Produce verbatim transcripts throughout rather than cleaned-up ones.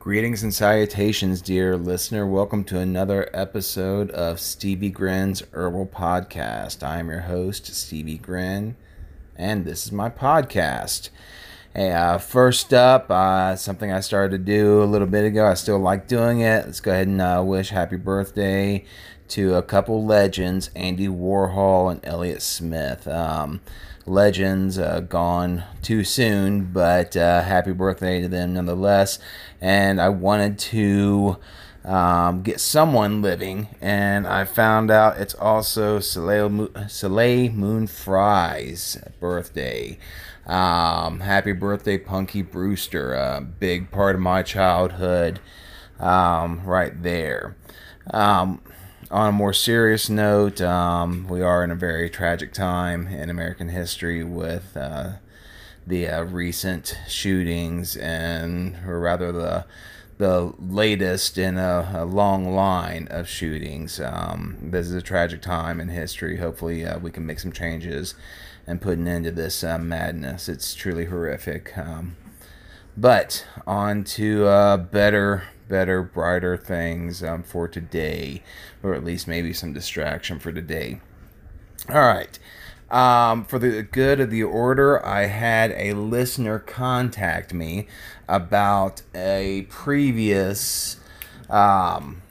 Greetings and salutations, dear listener. Welcome to another episode of Stevie Grin's Herbal Podcast. I am your host, Stevie Grin, and this is my podcast. Hey, uh, first up, uh, something I started to do a little bit ago. I still like doing it. Let's go ahead and uh, wish happy birthday to a couple legends, Andy Warhol and Elliott Smith. Um, legends uh, gone too soon, but uh, happy birthday to them nonetheless. And I wanted to um, get someone living, and I found out it's also Soleil, Soleil Moon Frye's birthday. Um, happy birthday, Punky Brewster. A big part of my childhood um, right there. Um, on a more serious note, um, we are in a very tragic time in American history with uh, the uh, recent shootings, and or rather the the latest in a, a long line of shootings. Um, this is a tragic time in history. Hopefully uh, we can make some changes and put an end to this uh, madness. It's truly horrific. Um, but on to uh, better, better, brighter things um, for today, or at least maybe some distraction for today. All right. Um, for the good of the order, I had a listener contact me about a previous um,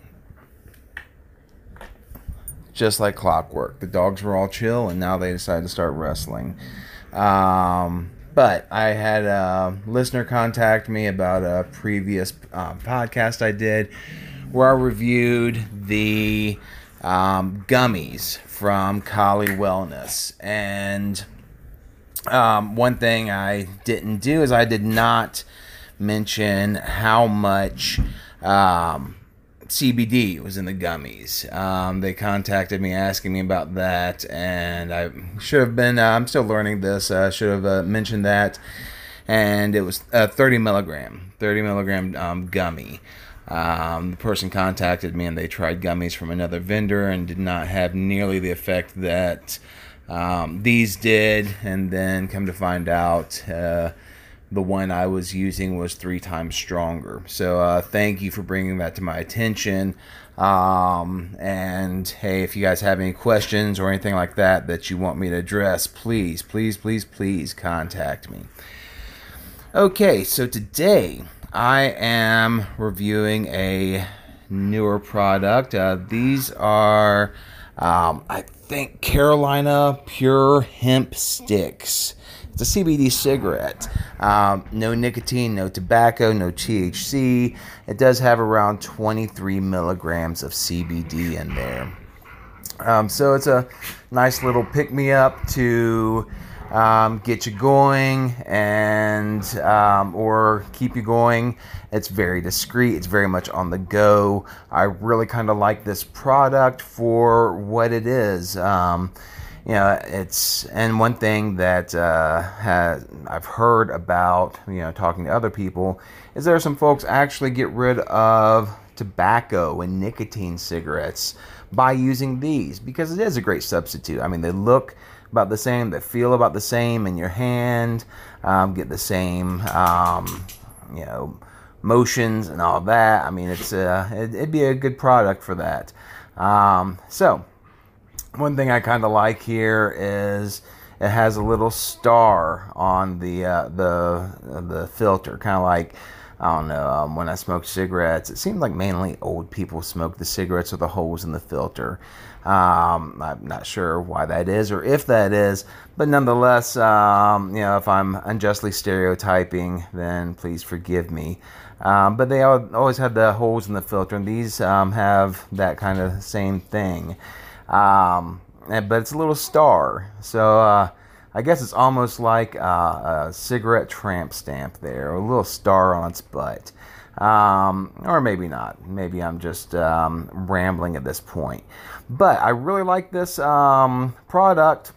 Just Like Clockwork. The dogs were all chill, and now they decided to start wrestling. Um, but I had a listener contact me about a previous um, podcast I did where I reviewed the um, gummies from Kali Wellness. And um, one thing I didn't do is I did not mention how much um, C B D was in the gummies. Um, they contacted me asking me about that, and I should have been, uh, I'm still learning this, I uh, should have uh, mentioned that. And it was a thirty milligram, thirty milligram um, gummy. Um, the person contacted me and they tried gummies from another vendor and did not have nearly the effect that um, these did. And then come to find out, uh, the one I was using was three times stronger. So uh, thank you for bringing that to my attention. Um, and hey, if you guys have any questions or anything like that that you want me to address, please, please, please, please contact me. Okay, so today I am reviewing a newer product. Uh, these are, um, I think, Carolina Pure Hemp Sticks. It's a C B D cigarette. Um, no nicotine, no tobacco, no T H C. It does have around twenty-three milligrams of C B D in there. Um, so it's a nice little pick-me-up to um, get you going and um, or keep you going. It's very discreet. It's very much on the go. I really kind of like this product for what it is. Um, You know, it's, and one thing that uh, has, I've heard about, you know, talking to other people, is there are some folks actually get rid of tobacco and nicotine cigarettes by using these, because it is a great substitute. I mean, they look about the same, they feel about the same in your hand, um, get the same, um, you know, motions and all that. I mean, it's uh, it, it'd be a good product for that. Um, so. One thing I kind of like here is it has a little star on the uh, the the filter, kind of like, I don't know, um, when I smoked cigarettes, it seemed like mainly old people smoke the cigarettes with the holes in the filter. Um, I'm not sure why that is or if that is, but nonetheless, um, you know, if I'm unjustly stereotyping, then please forgive me. Um, but they always have the holes in the filter, and these um, have that kind of same thing. Um, but it's a little star, so uh, I guess it's almost like uh, a cigarette tramp stamp there, a little star on its butt, um, or maybe not. Maybe I'm just um, rambling at this point. But I really like this um, product.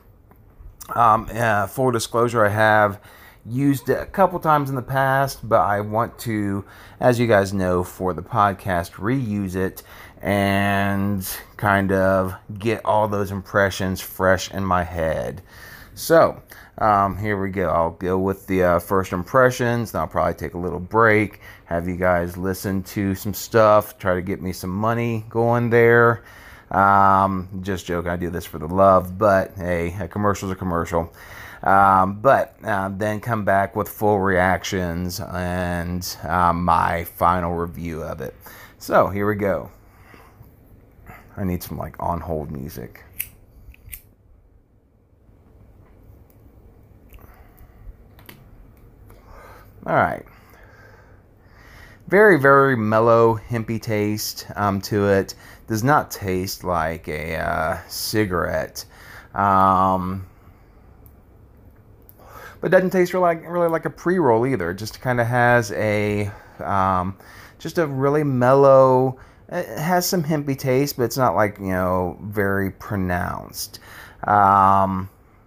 Um, uh, full disclosure, I have used it a couple times in the past, but I want to, as you guys know, for the podcast, reuse it and kind of get all those impressions fresh in my head. So, um, here we go. I'll go with the uh, first impressions. Then I'll probably take a little break, have you guys listen to some stuff, try to get me some money going there. Um, just joking, I do this for the love, but hey, a commercial's a commercial. Um, but uh, then come back with full reactions and um, my final review of it. So, here we go. I need some like on hold music. All right. Very, very mellow, hempy taste um, to it. Does not taste like a uh, cigarette. Um, but doesn't taste really like, really like a pre-roll either. It just kind of has a, um, just a really mellow, it has some hempy taste, but it's not like, you know, very pronounced. Um,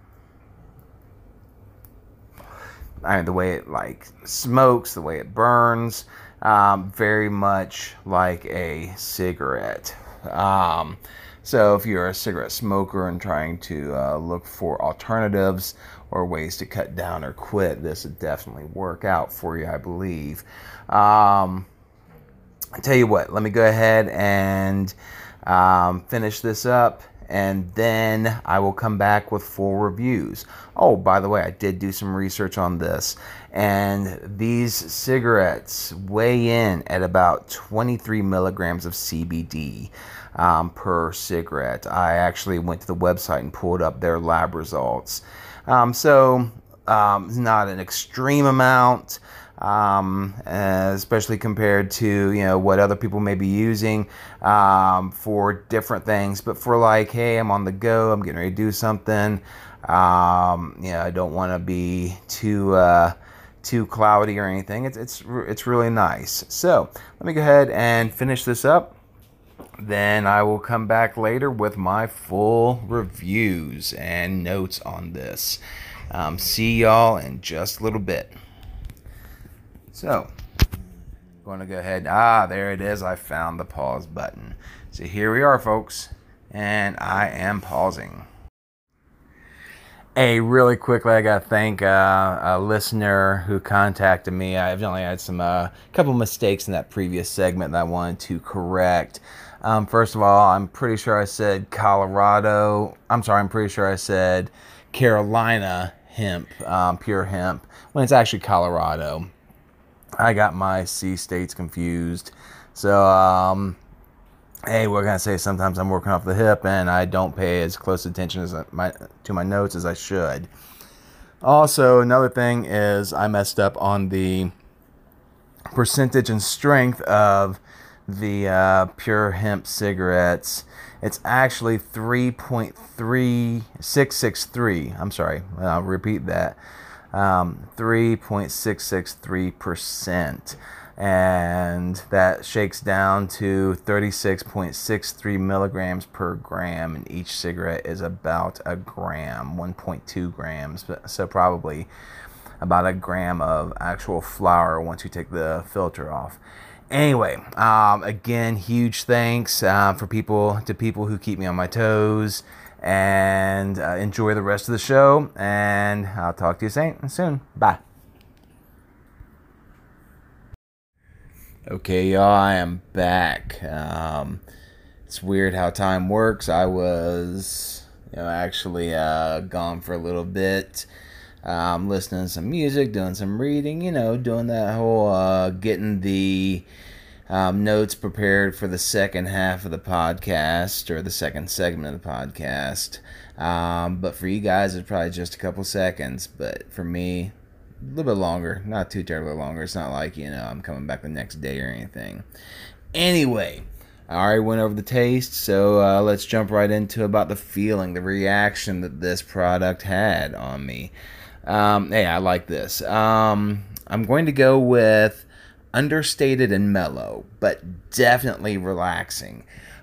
I mean, the way it like smokes, the way it burns, um, very much like a cigarette. Um, so if you're a cigarette smoker and trying to uh, look for alternatives or ways to cut down or quit, this would definitely work out for you, I believe. Um, I tell you what, let me go ahead and um, finish this up, and then I will come back with full reviews. Oh, by the way, I did do some research on this, and these cigarettes weigh in at about twenty-three milligrams of C B D um, per cigarette. I actually went to the website and pulled up their lab results. Um, so, um, it's not an extreme amount. Um, especially compared to, you know, what other people may be using um, for different things. But for like, hey, I'm on the go, I'm getting ready to do something. Um, you know, I don't want to be too uh, too cloudy or anything. It's it's it's really nice. So let me go ahead and finish this up. Then I will come back later with my full reviews and notes on this. Um, see y'all in just a little bit. So, I'm going to go ahead. Ah, there it is. I found the pause button. So here we are, folks. And I am pausing. Hey, really quickly, I got to thank uh, a listener who contacted me. I've only had some uh, couple mistakes in that previous segment that I wanted to correct. Um, first of all, I'm pretty sure I said Colorado. I'm sorry, I'm pretty sure I said Carolina hemp, um, pure hemp, when it's actually Colorado. I got my C states confused. So, um, hey, what can I say? Sometimes I'm working off the hip and I don't pay as close attention as my, to my notes as I should. Also, another thing is I messed up on the percentage and strength of the uh, pure hemp cigarettes. It's actually three point three six six three. I'm sorry, I'll repeat that. Um, three point six six three percent, and that shakes down to thirty-six point six three milligrams per gram, and each cigarette is about a gram, one point two grams, so probably about a gram of actual flour once you take the filter off. Anyway, um, again, huge thanks uh, for people to people who keep me on my toes. And uh, enjoy the rest of the show. And I'll talk to you soon. Bye. Okay, y'all, I am back. Um, it's weird how time works. I was, you know, actually uh, gone for a little bit. Um, listening to some music, doing some reading, you know, doing that whole uh, getting the Um, notes prepared for the second half of the podcast, or the second segment of the podcast. Um, but for you guys, it's probably just a couple seconds. But for me, a little bit longer. Not too terribly longer. It's not like, you know, I'm coming back the next day or anything. Anyway, I already went over the taste, so uh, let's jump right into about the feeling, the reaction that this product had on me. Um, hey, I like this. Um, I'm going to go with understated and mellow, but definitely relaxing.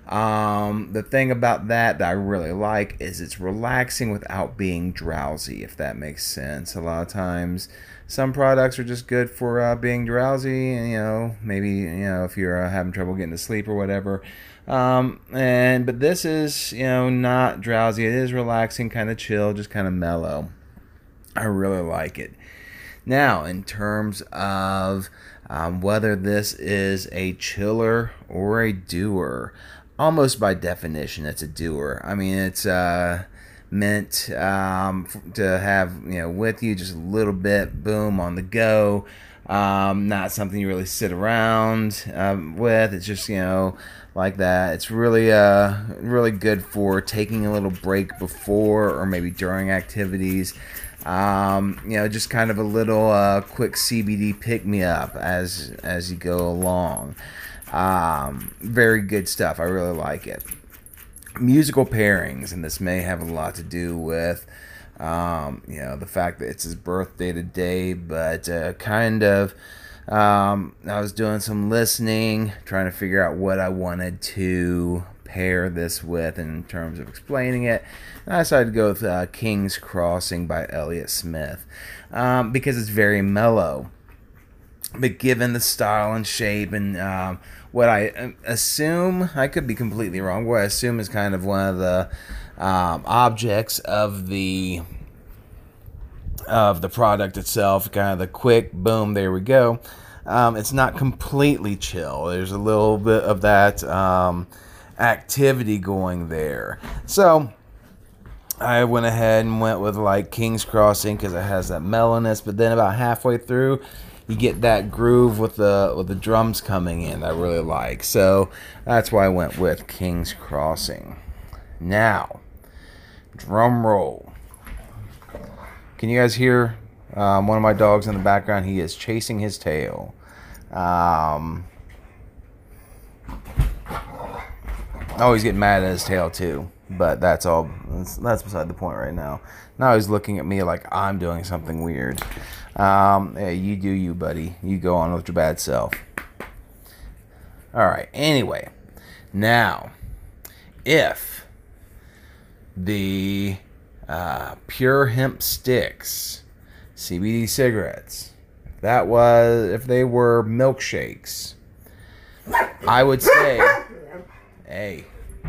Um, the thing about that that I really like is it's relaxing without being drowsy, if that makes sense. A lot of times, some products are just good for uh, being drowsy, and you know, maybe you know if you're uh, having trouble getting to sleep or whatever. Um, and but this is you know not drowsy. It is relaxing, kind of chill, just kind of mellow. I really like it. Now, in terms of um, whether this is a chiller or a doer, almost by definition, it's a doer. I mean, it's uh, meant um, to have you know with you just a little bit, boom, on the go. Um, not something you really sit around um, with. It's just you know like that. It's really uh really good for taking a little break before or maybe during activities. Um, you know, just kind of a little uh, quick C B D pick me up as as you go along. Um, very good stuff. I really like it. Musical pairings, and this may have a lot to do with um, you know the fact that it's his birthday today, but uh, kind of. Um, I was doing some listening, trying to figure out what I wanted to pair this with in terms of explaining it. And I decided to go with uh, King's Crossing by Elliott Smith um, because it's very mellow. But given the style and shape and um, what I assume, I could be completely wrong, what I assume is kind of one of the um, objects of the of the product itself, kind of the quick boom, there we go. Um, it's not completely chill. There's a little bit of that um, activity going there. So I went ahead and went with like King's Crossing because it has that mellowness, but then about halfway through you get that groove with the with the drums coming in that I really like. So that's why I went with King's Crossing. Now, drum roll. Can you guys hear um, one of my dogs in the background? He is chasing his tail. Um, oh, he's getting mad at his tail too. But that's all. That's, that's beside the point right now. Now he's looking at me like I'm doing something weird. Um, hey, you do you, buddy. You go on with your bad self. All right. Anyway, now, if the Uh, pure hemp sticks, C B D cigarettes, if that was, if they were milkshakes, I would say, hey,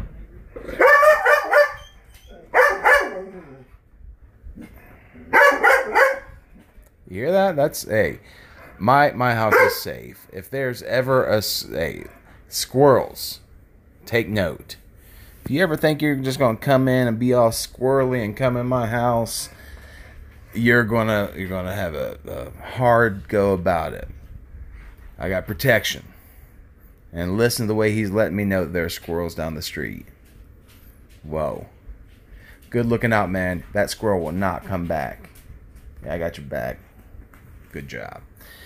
you hear that? That's, hey, my, my house is safe. If there's ever a, hey, squirrels, take note. If you ever think you're just gonna come in and be all squirrely and come in my house, you're gonna you're gonna have a, a hard go about it. I got protection, and listen to the way he's letting me know that there are squirrels down the street. Whoa, good looking out, man. That squirrel will not come back. Yeah, I got your back. Good job.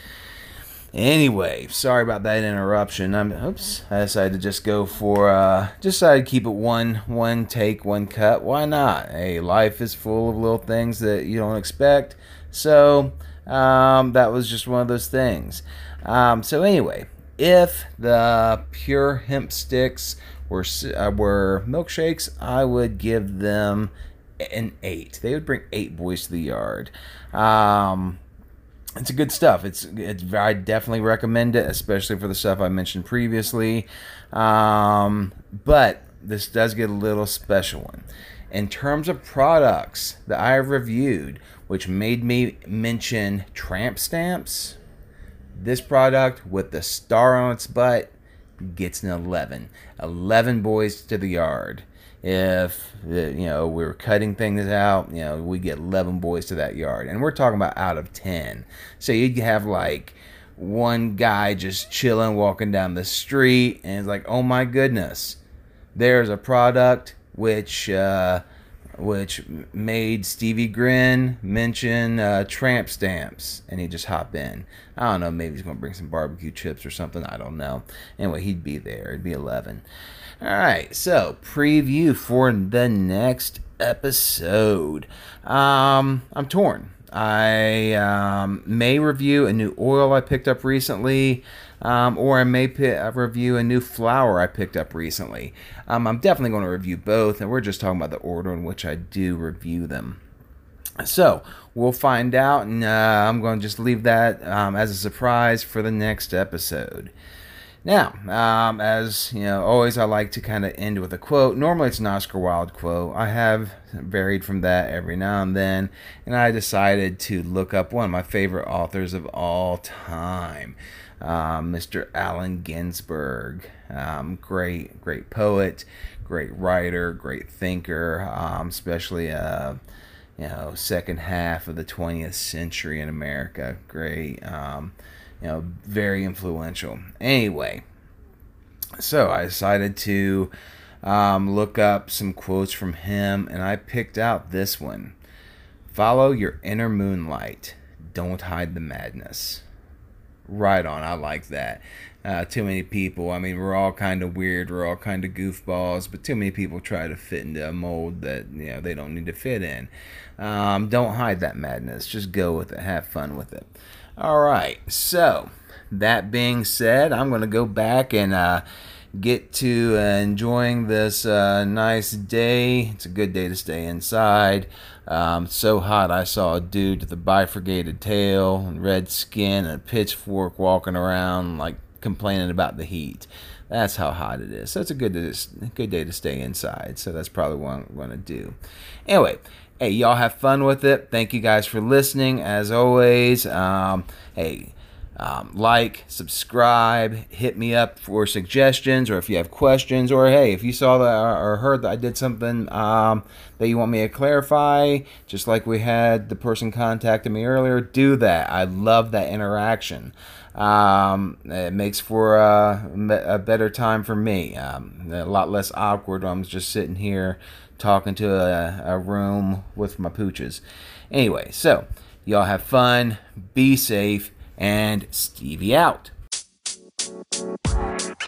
Anyway, sorry about that interruption. I'm, oops, I decided to just go for, uh, just decided to keep it one, one take, one cut. Why not? Hey, life is full of little things that you don't expect. So, um, that was just one of those things. Um, so anyway, if the pure hemp sticks were, uh, were milkshakes, I would give them an eight. They would bring eight boys to the yard. Um... It's a good stuff. It's it's I definitely recommend it, especially for the stuff I mentioned previously. Um, but this does get a little special one. In terms of products that I have reviewed, which made me mention tramp stamps, this product with the star on its butt gets an eleven. eleven boys to the yard. If you know we were cutting things out, you know we get eleven boys to that yard, and we're talking about out of ten. So you'd have like one guy just chilling, walking down the street, and it's like, oh my goodness, there's a product which uh, which made Stevie Grin mention uh, tramp stamps, and he'd just hop in. I don't know, maybe he's gonna bring some barbecue chips or something. I don't know. Anyway, he'd be there. It'd be eleven. Alright, so preview for the next episode. Um, I'm torn. I um, may review a new oil I picked up recently, um, or I may p- review a new flower I picked up recently. Um, I'm definitely going to review both, and we're just talking about the order in which I do review them. So we'll find out, and uh, I'm going to just leave that um, as a surprise for the next episode. Now, um, as you know, always I like to kind of end with a quote. Normally it's an Oscar Wilde quote. I have varied from that every now and then, and I decided to look up one of my favorite authors of all time, um, Mister Allen Ginsberg. Um, great, great poet, great writer, great thinker, um, especially uh, you know, second half of the twentieth century in America. Great. Um, You know, very influential. Anyway, so I decided to um, look up some quotes from him, and I picked out this one. Follow your inner moonlight. Don't hide the madness. Right on. I like that. Uh, too many people, I mean, we're all kind of weird. We're all kind of goofballs, but too many people try to fit into a mold that, you know, they don't need to fit in. Um, don't hide that madness. Just go with it. Have fun with it. All right, so that being said, I'm going to go back and uh, get to uh, enjoying this uh, nice day. It's a good day to stay inside. Um, it's so hot, I saw a dude with a bifurcated tail and red skin and a pitchfork walking around like complaining about the heat. That's how hot it is. So it's a good, good day to stay inside. So that's probably what I'm going to do. Anyway, hey, y'all have fun with it. Thank you guys for listening, as always. Um, hey, um, like, subscribe, hit me up for suggestions, or if you have questions, or hey, if you saw that or heard that I did something um, that you want me to clarify, just like we had the person contacted me earlier, do that. I love that interaction. Um, it makes for a, a better time for me. Um, a lot less awkward when I'm just sitting here talking to a, a room with my pooches. Anyway, so y'all have fun, be safe, and Stevie out.